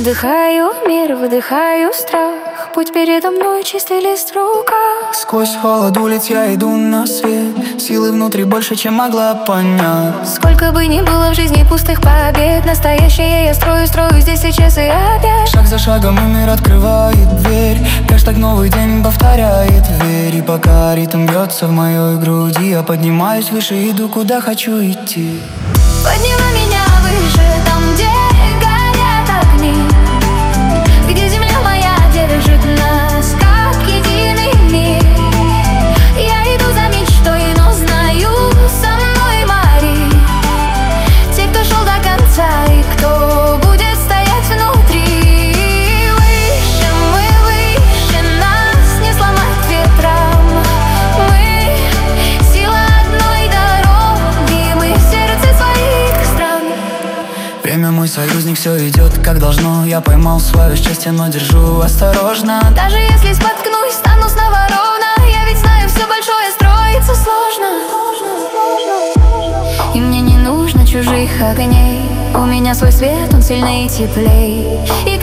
Вдыхаю мир, выдыхаю страх. Путь передо мной, чистый лист в руках. Сквозь холод улиц я иду на свет. Силы внутри больше, чем могла понять. Сколько бы ни было в жизни пустых побед, настоящее я строю здесь, сейчас и опять. Шаг за шагом и мир открывает дверь. Хэштег новый день повторяет верь. И пока ритм бьется в моей груди, я поднимаюсь выше, иду куда хочу идти. Подняла меня выше, там, где горят огни, где земля моя держит нас, как единый мир. Я иду за мечтой, но знаю, со мной Мари. Те, кто шел до конца и кто будет стоять внутри. Выше мы, выше нас не сломать ветром. Мы сила одной дороги, мы в сердце своих стран. Время мой союзник, все идет как должно. Я поймал свое счастье, но держу осторожно. Даже если споткнусь, стану снова ровно. Я ведь знаю, все большое строится сложно. И мне не нужно чужих огней. У меня свой свет, он сильнее и теплей. И